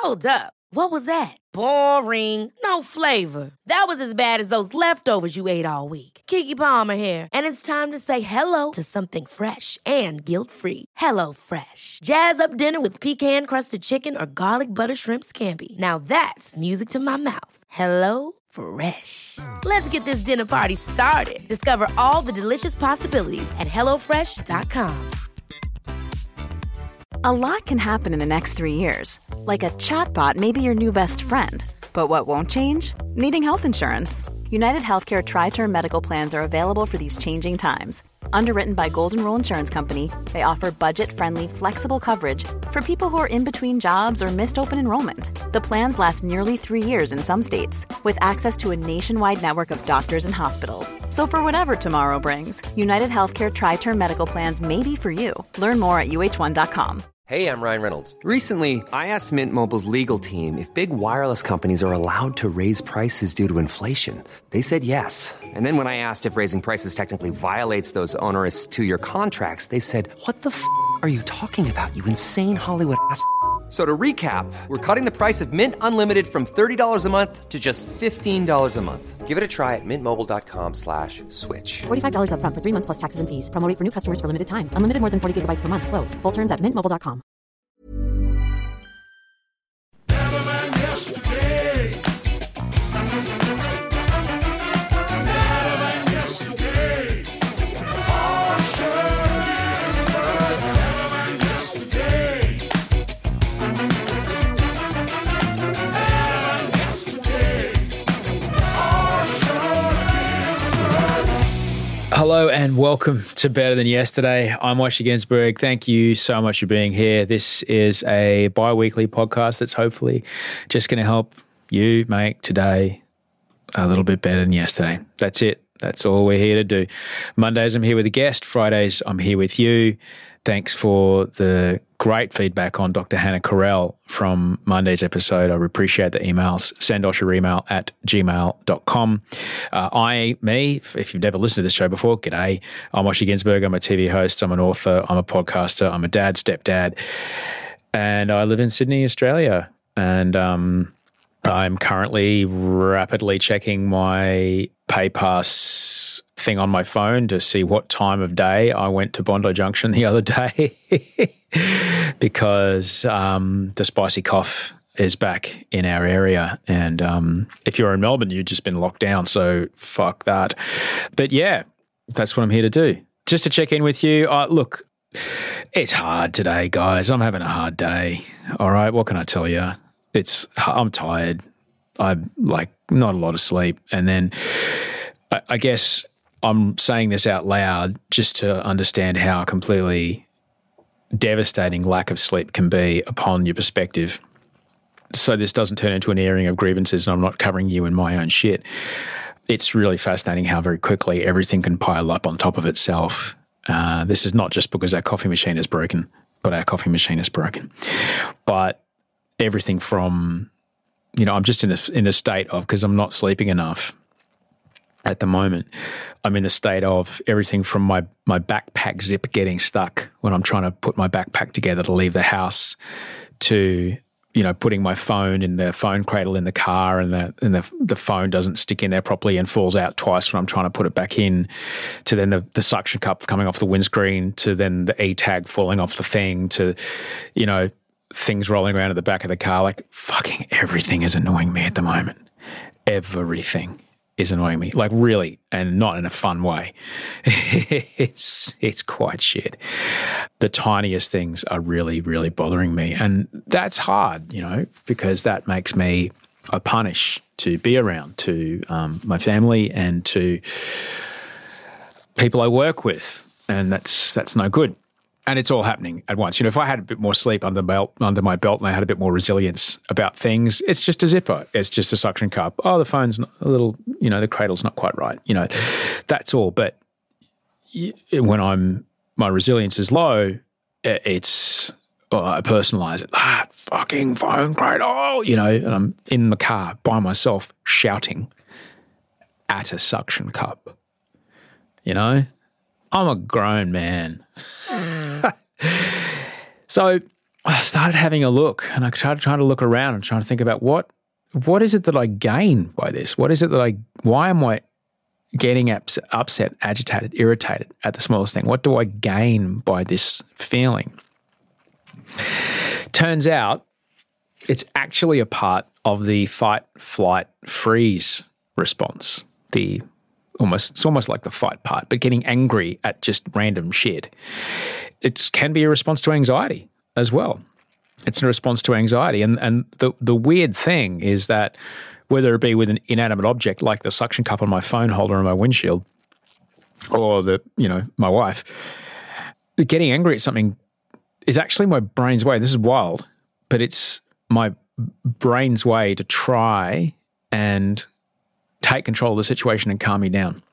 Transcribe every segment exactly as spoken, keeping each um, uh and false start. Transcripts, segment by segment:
Hold up. What was that? Boring. No flavor. That was as bad as those leftovers you ate all week. Keke Palmer here, and it's time to say hello to something fresh and guilt-free. Hello Fresh. Jazz up dinner with pecan-crusted chicken or garlic butter shrimp scampi. Now that's music to my mouth. Hello Fresh. Let's get this dinner party started. Discover all the delicious possibilities at hello fresh dot com. A lot can happen in the next three years. Like a chatbot may be your new best friend. But what won't change? Needing health insurance. United Healthcare Tri-Term Medical Plans are available for these changing times. Underwritten by Golden Rule Insurance Company, they offer budget-friendly, flexible coverage for people who are in between jobs or missed open enrollment. The plans last nearly three years in some states, with access to a nationwide network of doctors and hospitals. So for whatever tomorrow brings, United Healthcare Tri-Term Medical Plans may be for you. Learn more at U H one dot com. Hey, I'm Ryan Reynolds. Recently, I asked Mint Mobile's legal team if big wireless companies are allowed to raise prices due to inflation. They said yes. And then when I asked if raising prices technically violates those onerous two-year contracts, they said, what the f*** are you talking about, you insane Hollywood ass f- So to recap, we're cutting the price of Mint Unlimited from thirty dollars a month to just fifteen dollars a month. Give it a try at mintmobile.com slash switch. forty-five dollars up front for three months plus taxes and fees. Promo rate for new customers for limited time. Unlimited more than forty gigabytes per month. Slows full terms at mint mobile dot com. Better than yesterday. Better than yesterday. Oh, sure is better than yesterday. Better than yesterday. Oh, sure is better. Hello and welcome to Better Than Yesterday. I'm Washer Ginsberg. Thank you so much for being here. This is a bi-weekly podcast that's hopefully just going to help you make today a little bit better than yesterday. That's it. That's all we're here to do. Mondays, I'm here with a guest. Fridays, I'm here with you. Thanks for the great feedback on Doctor Hannah Carell from Monday's episode. I appreciate the emails. Send us your email at gmail dot com. Uh, I, me, if you've never listened to this show before, g'day. I'm Washer Ginsberg. I'm a T V host. I'm an author. I'm a podcaster. I'm a dad, stepdad. And I live in Sydney, Australia. And um, I'm currently rapidly checking my PayPass thing on my phone to see what time of day I went to Bondi Junction the other day because um, the spicy cough is back in our area. And um, if you're in Melbourne, you've just been locked down, so fuck that. But yeah, that's what I'm here to do. Just to check in with you. Uh, look, it's hard today, guys. I'm having a hard day. All right, what can I tell you? It's I'm tired. I'm like not a lot of sleep. And then I, I guess I'm saying this out loud just to understand how completely devastating lack of sleep can be upon your perspective. So this doesn't turn into an airing of grievances and I'm not covering you in my own shit. It's really fascinating how very quickly everything can pile up on top of itself. Uh, this is not just because our coffee machine is broken, but our coffee machine is broken. But everything from, you know, I'm just in the, in the state of, because I'm not sleeping enough at the moment, I'm in the state of everything from my, my backpack zip getting stuck when I'm trying to put my backpack together to leave the house to, you know, putting my phone in the phone cradle in the car and the and the, the phone doesn't stick in there properly and falls out twice when I'm trying to put it back in, to then the, the suction cup coming off the windscreen, to then the E-tag falling off the thing, to, you know, things rolling around at the back of the car. Like fucking everything is annoying me at the moment. Everything is annoying me, like really, and not in a fun way. it's it's quite shit. The tiniest things are really, really bothering me, and that's hard, you know, because that makes me a punish to be around to um, my family and to people I work with, and that's that's no good. And it's all happening at once. You know, if I had a bit more sleep under belt under my belt and I had a bit more resilience about things, it's just a zipper. It's just a suction cup. Oh, the phone's not a little, you know, the cradle's not quite right. You know, that's all. But when I'm, my resilience is low, it's, oh, I personalize it. Ah, fucking phone cradle, you know, and I'm in the car by myself shouting at a suction cup, you know? I'm a grown man. So I started having a look, and I started trying to look around and trying to think about what what is it that I gain by this? What is it that I, why am I getting ups, upset, agitated, irritated at the smallest thing? What do I gain by this feeling? Turns out it's actually a part of the fight, flight, freeze response. The almost it's almost like the fight part, but getting angry at just random shit. It can be a response to anxiety as well. It's a response to anxiety. And and the, the weird thing is that whether it be with an inanimate object like the suction cup on my phone holder on my windshield or the, you know, my wife, getting angry at something is actually my brain's way. This is wild, but it's my brain's way to try and take control of the situation and calm me down.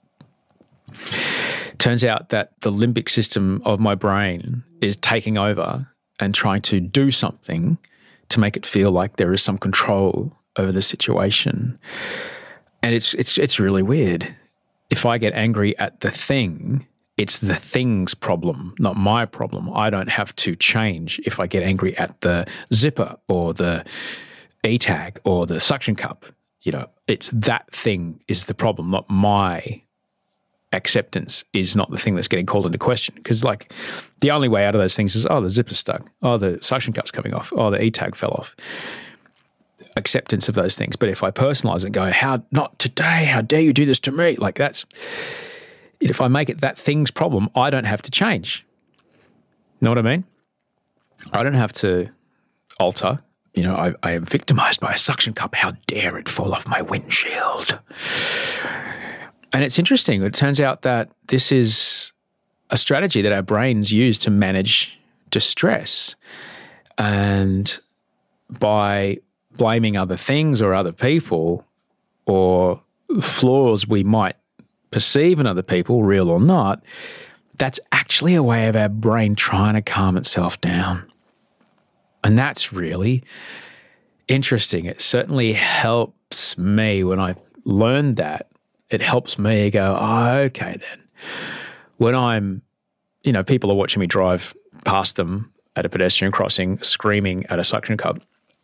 Turns out that the limbic system of my brain is taking over and trying to do something to make it feel like there is some control over the situation. And it's it's it's really weird. If I get angry at the thing, it's the thing's problem, not my problem. I don't have to change if I get angry at the zipper or the E-tag or the suction cup. You know, it's that thing is the problem, not my acceptance is not the thing that's getting called into question. Because, like, the only way out of those things is, oh, the zipper's stuck. Oh, the suction cup's coming off. Oh, the E-tag fell off. Acceptance of those things. But if I personalize it and go, how, not today, how dare you do this to me? Like, that's, if I make it that thing's problem, I don't have to change. Know what I mean? I don't have to alter. You know, I, I am victimized by a suction cup. How dare it fall off my windshield? And it's interesting. It turns out that this is a strategy that our brains use to manage distress. And by blaming other things or other people or flaws we might perceive in other people, real or not, that's actually a way of our brain trying to calm itself down. And that's really interesting. It certainly helps me when I learned that. It helps me go, oh, okay then. When I'm, you know, people are watching me drive past them at a pedestrian crossing, screaming at a suction cup,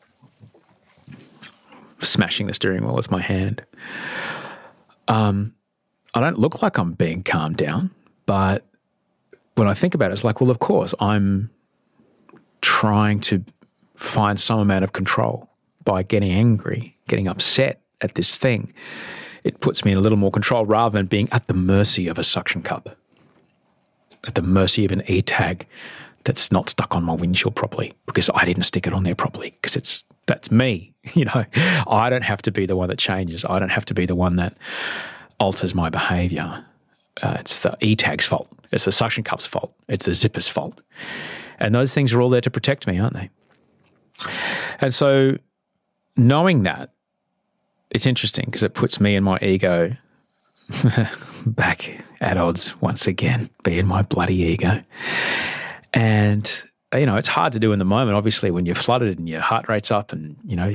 smashing the steering wheel with my hand. Um, I don't look like I'm being calmed down, but when I think about it, it's like, well, of course, I'm trying to find some amount of control by getting angry, getting upset at this thing. It puts me in a little more control rather than being at the mercy of a suction cup, at the mercy of an E-tag that's not stuck on my windshield properly because I didn't stick it on there properly because it's that's me. You know, I don't have to be the one that changes. I don't have to be the one that alters my behaviour. Uh, it's the E-tag's fault. It's the suction cup's fault. It's the zipper's fault. And those things are all there to protect me, aren't they? And so knowing that, it's interesting because it puts me and my ego back at odds once again, being my bloody ego. And, you know, it's hard to do in the moment, obviously, when you're flooded and your heart rate's up and, you know,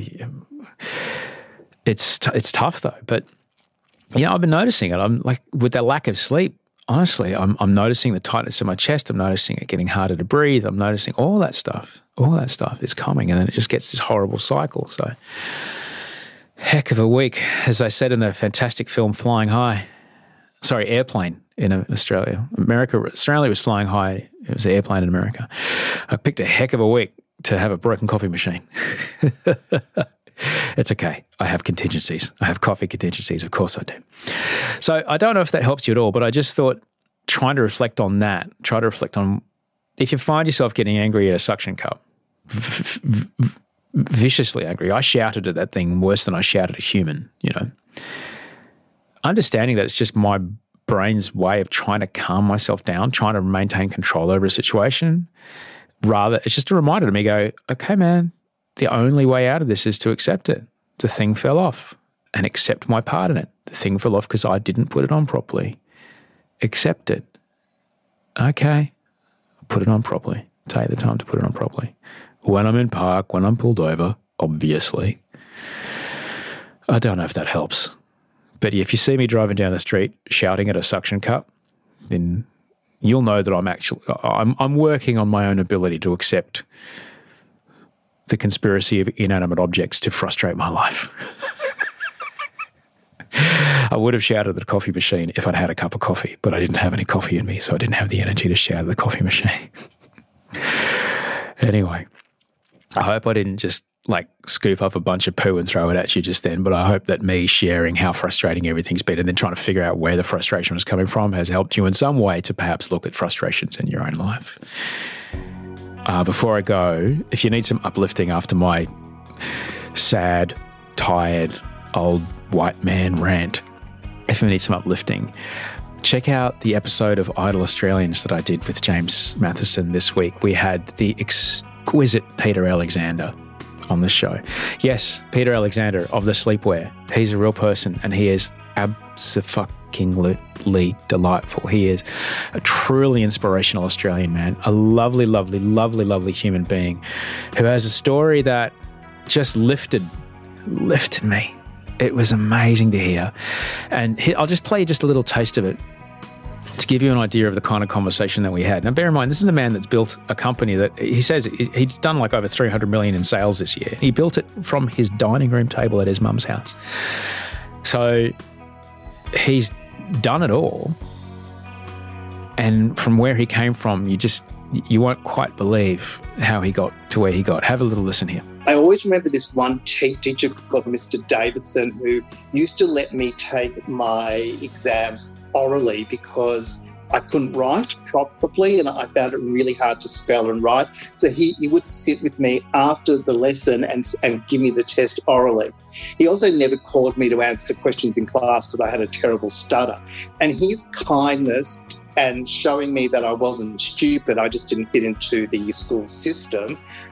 it's t- it's tough though. But, you know, I've been noticing it. I'm like, with that lack of sleep, honestly, I'm, I'm noticing the tightness in my chest. I'm noticing it getting harder to breathe. I'm noticing all that stuff. All that stuff is coming, and then it just gets this horrible cycle. So, heck of a week, as I said in the fantastic film Flying High. Sorry, Airplane in Australia. America, Australia was flying high. It was an airplane in America. I picked a heck of a week to have a broken coffee machine. It's okay. I have contingencies. I have coffee contingencies. Of course I do. So I don't know if that helps you at all, but I just thought trying to reflect on that, try to reflect on if you find yourself getting angry at a suction cup, v- v- v- viciously angry. I shouted at that thing worse than I shouted at a human, you know. Understanding that it's just my brain's way of trying to calm myself down, trying to maintain control over a situation. Rather, it's just a reminder to me, go, okay, man, the only way out of this is to accept it. The thing fell off and accept my part in it. The thing fell off because I didn't put it on properly. Accept it. Okay, put it on properly. Take the time to put it on properly. When I'm in park, when I'm pulled over, obviously. I don't know if that helps. But if you see me driving down the street shouting at a suction cup, then you'll know that I'm actually I'm I'm working on my own ability to accept the conspiracy of inanimate objects to frustrate my life. I would have shouted at the coffee machine if I'd had a cup of coffee, but I didn't have any coffee in me, so I didn't have the energy to shout at the coffee machine. Anyway, I hope I didn't just like scoop up a bunch of poo and throw it at you just then, but I hope that me sharing how frustrating everything's been and then trying to figure out where the frustration was coming from has helped you in some way to perhaps look at frustrations in your own life. Uh, before I go, if you need some uplifting after my sad, tired, old white man rant, if you need some uplifting, check out the episode of Idle Australians that I did with James Matheson this week. We had the exquisite Peter Alexander on the show. Yes, Peter Alexander of the Sleepwear. He's a real person and he is abso-fucking-lutely delightful. He is a truly inspirational Australian man, a lovely, lovely, lovely, lovely human being who has a story that just lifted, lifted me. It was amazing to hear. And he, I'll just play just a little taste of it to give you an idea of the kind of conversation that we had. Now, bear in mind, this is a man that's built a company that he says he's done like over three hundred million in sales this year. He built it from his dining room table at his mum's house. So he's done it all. And from where he came from, you just, you won't quite believe how he got to where he got. Have a little listen here. I always remember this one teacher called Mister Davidson who used to let me take my exams orally because I couldn't write properly and I found it really hard to spell and write. So he, he would sit with me after the lesson and, and give me the test orally. He also never called me to answer questions in class because I had a terrible stutter. And his kindness and showing me that I wasn't stupid, I just didn't fit into the school system,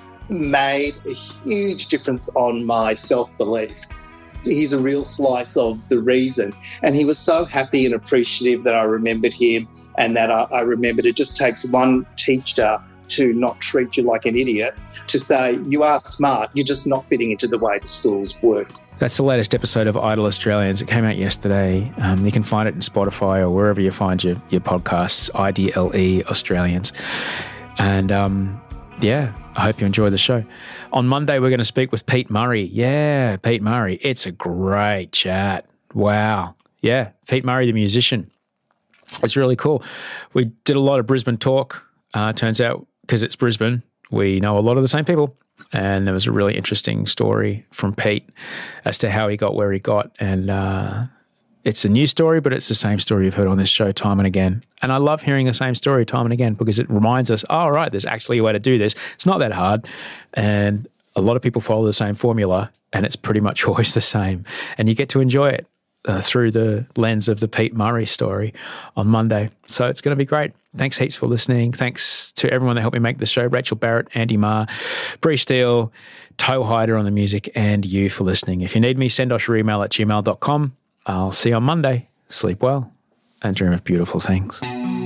made a huge difference on my self-belief. He's a real slice of the reason. And he was so happy and appreciative that I remembered him and that I, I remembered it just takes one teacher to not treat you like an idiot, to say you are smart, you're just not fitting into the way the schools work. That's the latest episode of Idle Australians. It came out yesterday. Um, you can find it in Spotify or wherever you find your, your podcasts, I D L E Australians. And um, yeah, I hope you enjoy the show. On Monday, we're going to speak with Pete Murray. Yeah, Pete Murray. It's a great chat. Wow. Yeah, Pete Murray, the musician. It's really cool. We did a lot of Brisbane talk. Uh, turns out, because it's Brisbane, we know a lot of the same people. And there was a really interesting story from Pete as to how he got where he got. And uh, it's a new story, but it's the same story you've heard on this show time and again. And I love hearing the same story time and again because it reminds us, oh, right, there's actually a way to do this. It's not that hard. And a lot of people follow the same formula and it's pretty much always the same. And you get to enjoy it uh, through the lens of the Pete Murray story on Monday. So it's going to be great. Thanks heaps for listening. Thanks to everyone that helped me make the show. Rachel Barrett, Andy Marr, Bree Steele, Toe Hider on the music, and you for listening. If you need me, send us your email at gmail dot com. I'll see you on Monday. Sleep well and dream of beautiful things.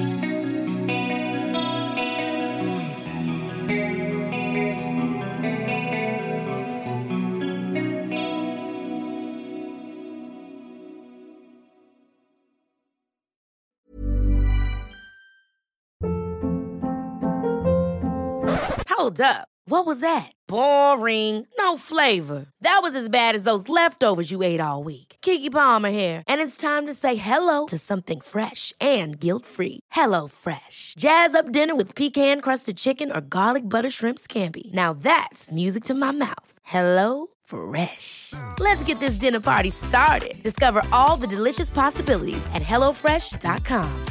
Hold up. What was that? Boring. No flavor. That was as bad as those leftovers you ate all week. Keke Palmer here. And it's time to say hello to something fresh and guilt-free. Hello Fresh. Jazz up dinner with pecan-crusted chicken or garlic butter shrimp scampi. Now that's music to my mouth. Hello Fresh. Let's get this dinner party started. Discover all the delicious possibilities at hello fresh dot com.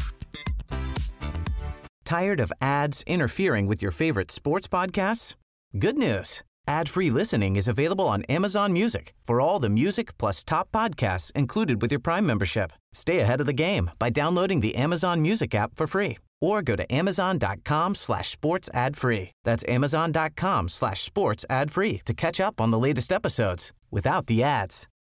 Tired of ads interfering with your favorite sports podcasts? Good news. Ad-free listening is available on Amazon Music for all the music plus top podcasts included with your Prime membership. Stay ahead of the game by downloading the Amazon Music app for free or go to amazon.com slash sports ad free. That's amazon.com slash sports ad free to catch up on the latest episodes without the ads.